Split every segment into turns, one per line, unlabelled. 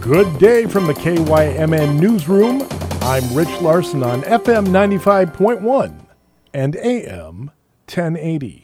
Good day from the KYMN Newsroom. I'm Rich Larson on FM 95.1 and AM 1080.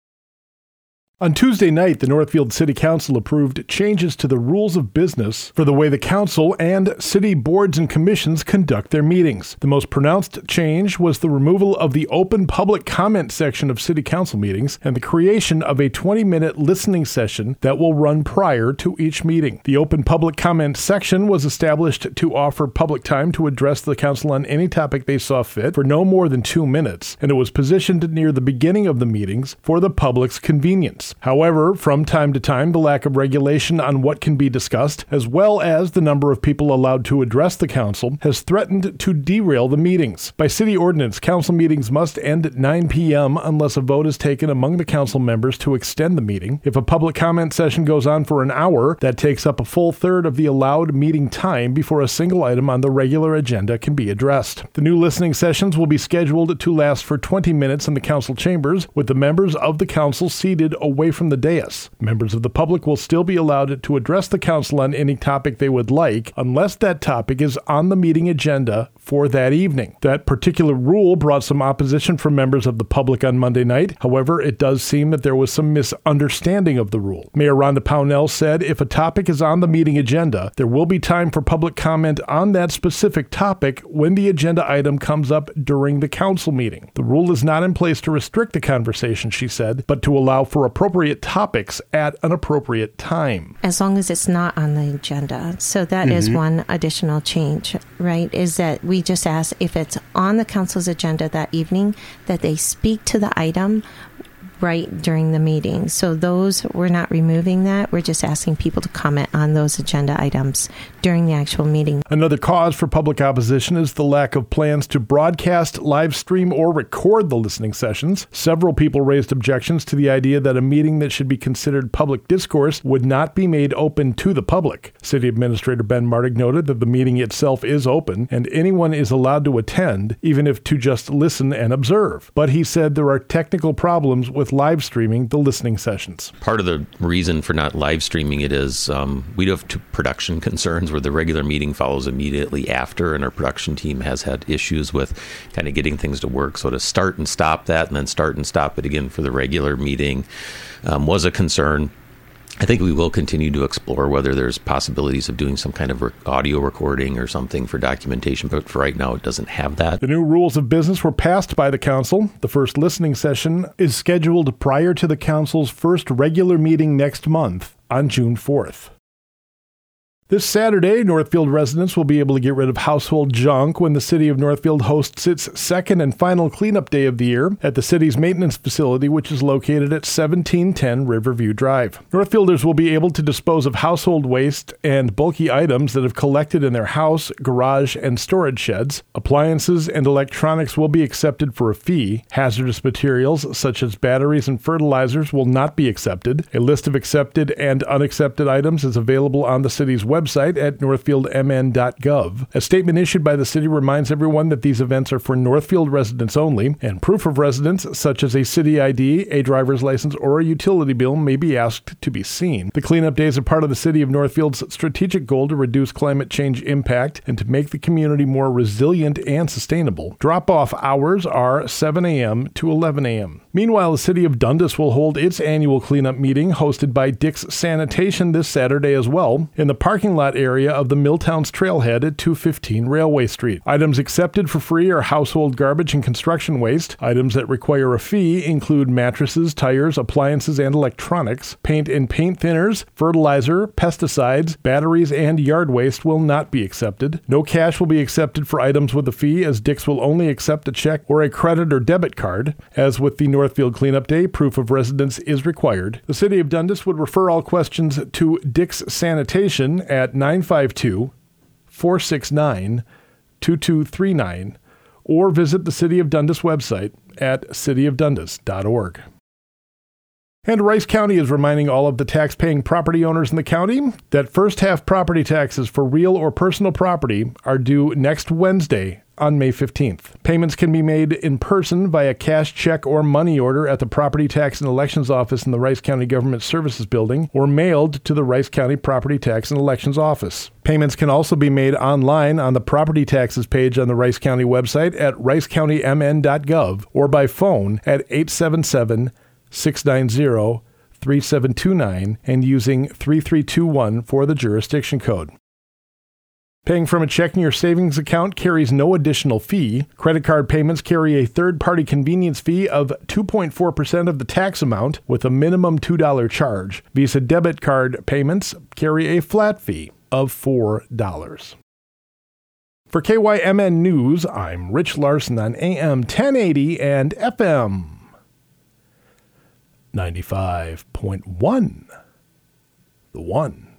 On Tuesday night, the Northfield City Council approved changes to the rules of business for the way the council and city boards and commissions conduct their meetings. The most pronounced change was the removal of the open public comment section of city council meetings and the creation of a 20-minute listening session that will run prior to each meeting. The open public comment section was established to offer public time to address the council on any topic they saw fit for no more than 2 minutes, and it was positioned near the beginning of the meetings for the public's convenience. However, from time to time, the lack of regulation on what can be discussed, as well as the number of people allowed to address the council, has threatened to derail the meetings. By city ordinance, council meetings must end at 9 p.m. unless a vote is taken among the council members to extend the meeting. If a public comment session goes on for an hour, that takes up a full third of the allowed meeting time before a single item on the regular agenda can be addressed. The new listening sessions will be scheduled to last for 20 minutes in the council chambers, with the members of the council seated away from the dais. Members of the public will still be allowed to address the council on any topic they would like, unless that topic is on the meeting agenda for that evening. That particular rule brought some opposition from members of the public on Monday night. However, it does seem that there was some misunderstanding of the rule. Mayor Rhonda Pownell said if a topic is on the meeting agenda, there will be time for public comment on that specific topic when the agenda item comes up during the council meeting. The rule is not in place to restrict the conversation, she said, but to allow for appropriate topics at an appropriate time.
As long as it's not on the agenda. So that is one additional change, right? Is that we just ask if it's on the council's agenda that evening, that they speak to the item right during the meeting. So those, we're not removing that. We're just asking people to comment on those agenda items during the actual meeting.
Another cause for public opposition is the lack of plans to broadcast, live stream, or record the listening sessions. Several people raised objections to the idea that a meeting that should be considered public discourse would not be made open to the public. City Administrator Ben Martig noted that the meeting itself is open and anyone is allowed to attend, even if to just listen and observe. But he said there are technical problems with live streaming the listening sessions.
Part of the reason for not live streaming it is we do have two production concerns where the regular meeting follows immediately after, and our production team has had issues with kind of getting things to work. So to start and stop that and then start and stop it again for the regular meeting was a concern. I think we will continue to explore whether there's possibilities of doing some kind of audio recording or something for documentation, but for right now, it doesn't have that.
The new rules of business were passed by the council. The first listening session is scheduled prior to the council's first regular meeting next month on June 4th. This Saturday, Northfield residents will be able to get rid of household junk when the City of Northfield hosts its second and final cleanup day of the year at the city's maintenance facility, which is located at 1710 Riverview Drive. Northfielders will be able to dispose of household waste and bulky items that have collected in their house, garage, and storage sheds. Appliances and electronics will be accepted for a fee. Hazardous materials, such as batteries and fertilizers, will not be accepted. A list of accepted and unaccepted items is available on the city's website at northfieldmn.gov. A statement issued by the city reminds everyone that these events are for Northfield residents only, and proof of residence, such as a city ID, a driver's license, or a utility bill, may be asked to be seen. The cleanup days are part of the City of Northfield's strategic goal to reduce climate change impact and to make the community more resilient and sustainable. Drop-off hours are 7 a.m. to 11 a.m. Meanwhile, the City of Dundas will hold its annual cleanup meeting, hosted by Dick's Sanitation, this Saturday as well, in the parking lot area of the Milltowns Trailhead at 215 Railway Street. Items accepted for free are household garbage and construction waste. Items that require a fee include mattresses, tires, appliances, and electronics. Paint and paint thinners, fertilizer, pesticides, batteries, and yard waste will not be accepted. No cash will be accepted for items with a fee, as Dick's will only accept a check or a credit or debit card. As with the Northfield Cleanup Day, proof of residence is required. The City of Dundas would refer all questions to Dick's Sanitation at 952-469-2239 or visit the City of Dundas website at cityofdundas.org. And Rice County is reminding all of the tax-paying property owners in the county that first-half property taxes for real or personal property are due next Wednesday, on May 15th. Payments can be made in person via cash, check, or money order at the Property Tax and Elections Office in the Rice County Government Services Building or mailed to the Rice County Property Tax and Elections Office. Payments can also be made online on the Property Taxes page on the Rice County website at ricecountymn.gov or by phone at 877-690-3729 and using 3321 for the jurisdiction code. Paying from a checking or savings account carries no additional fee. Credit card payments carry a third-party convenience fee of 2.4% of the tax amount with a minimum $2 charge. Visa debit card payments carry a flat fee of $4. For KYMN News, I'm Rich Larson on AM 1080 and FM 95.1. The One.